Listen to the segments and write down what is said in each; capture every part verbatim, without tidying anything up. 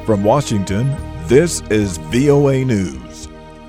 From Washington, this is V O A News.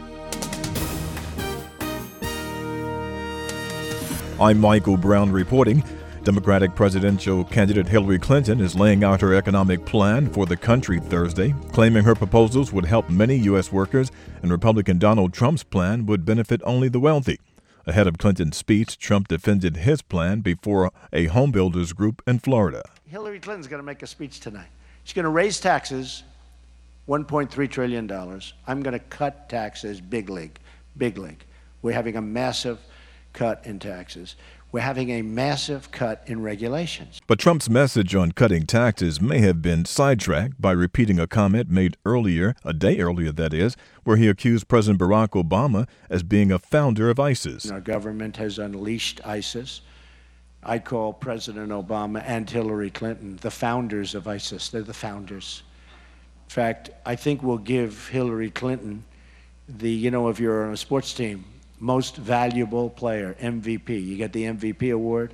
I'm Michael Brown reporting. Democratic presidential candidate Hillary Clinton is laying out her economic plan for the country Thursday, claiming her proposals would help many U S workers and Republican Donald Trump's plan would benefit only the wealthy. Ahead of Clinton's speech, Trump defended his plan before a homebuilders group in Florida. Hillary Clinton's going to make a speech tonight. She's going to raise taxes, one point three trillion dollars. I'm going to cut taxes, big league, big league. We're having a massive cut in taxes. We're having a massive cut in regulations. But Trump's message on cutting taxes may have been sidetracked by repeating a comment made earlier, a day earlier that is, where he accused President Barack Obama as being a founder of ISIS. Our government has unleashed ISIS. I call President Obama and Hillary Clinton the founders of ISIS. They're the founders. In fact, I think we'll give Hillary Clinton the, you know, if you're on a sports team, most valuable player, M V P. You get the M V P award.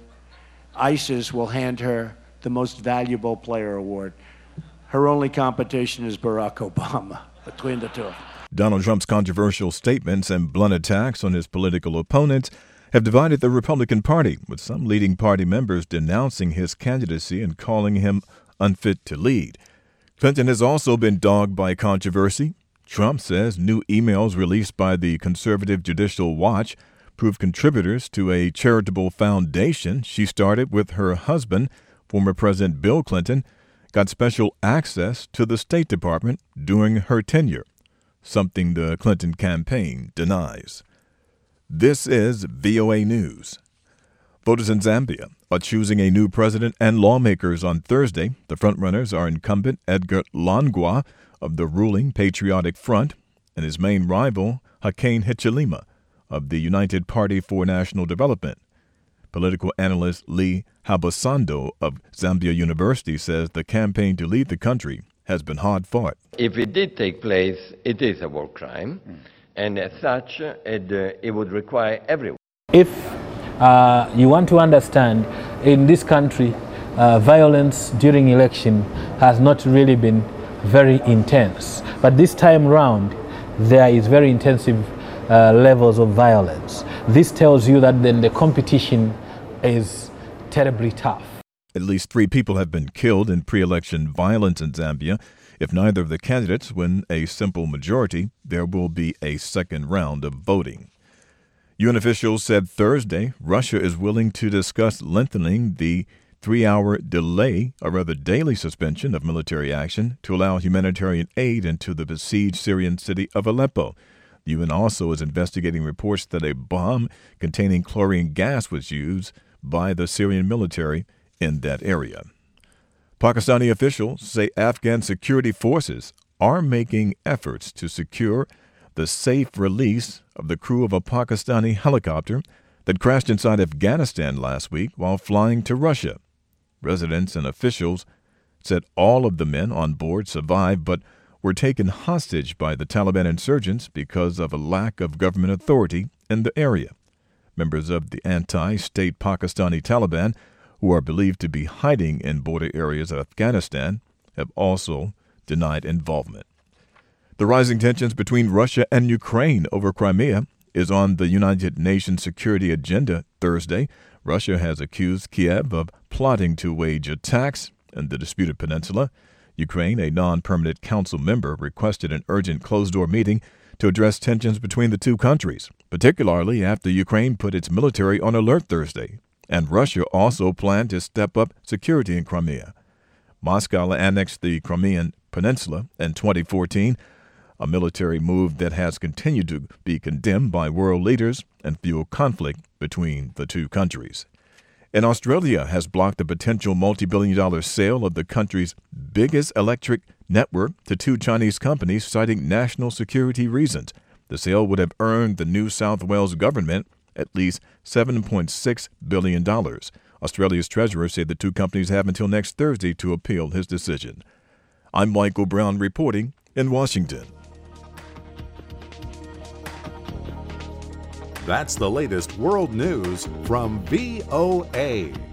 ISIS will hand her the most valuable player award. Her only competition is Barack Obama between the two. Donald Trump's controversial statements and blunt attacks on his political opponents have divided the Republican Party, with some leading party members denouncing his candidacy and calling him unfit to lead. Clinton has also been dogged by controversy. Trump says new emails released by the conservative Judicial Watch prove contributors to a charitable foundation she started with her husband, former President Bill Clinton, got special access to the State Department during her tenure, something the Clinton campaign denies. This is V O A News. Voters in Zambia are choosing a new president and lawmakers on Thursday. The frontrunners are incumbent Edgar Langwa of the ruling Patriotic Front and his main rival Hakainde Hichilema of the United Party for National Development. Political analyst Lee Habasando of Zambia University says the campaign to lead the country has been hard fought. If it did take place, it is a war crime, mm. and as such, it, uh, it would require everyone. If uh, you want to understand, in this country, uh, violence during election has not really been very intense. But this time round, there is very intensive uh, levels of violence. This tells you that then the competition is terribly tough. At least three people have been killed in pre-election violence in Zambia. If neither of the candidates win a simple majority, there will be a second round of voting. U N officials said Thursday Russia is willing to discuss lengthening the three-hour delay, or rather daily suspension of military action to allow humanitarian aid into the besieged Syrian city of Aleppo. The U N also is investigating reports that a bomb containing chlorine gas was used by the Syrian military in that area. Pakistani officials say Afghan security forces are making efforts to secure the safe release of the crew of a Pakistani helicopter that crashed inside Afghanistan last week while flying to Russia. Residents and officials said all of the men on board survived but were taken hostage by the Taliban insurgents because of a lack of government authority in the area. Members of the anti-state Pakistani Taliban, who are believed to be hiding in border areas of Afghanistan, have also denied involvement. The rising tensions between Russia and Ukraine over Crimea is on the United Nations security agenda Thursday. Russia has accused Kiev of plotting to wage attacks in the disputed peninsula. Ukraine, a non-permanent council member, requested an urgent closed-door meeting to address tensions between the two countries, particularly after Ukraine put its military on alert Thursday, and Russia also planned to step up security in Crimea. Moscow annexed the Crimean Peninsula in twenty fourteen, a military move that has continued to be condemned by world leaders and fuel conflict between the two countries. And Australia has blocked the potential multi-billion dollar sale of the country's biggest electric network to two Chinese companies, citing national security reasons. The sale would have earned the New South Wales government at least seven point six billion dollars. Australia's treasurer said the two companies have until next Thursday to appeal his decision. I'm Michael Brown reporting in Washington. That's the latest world news from V O A.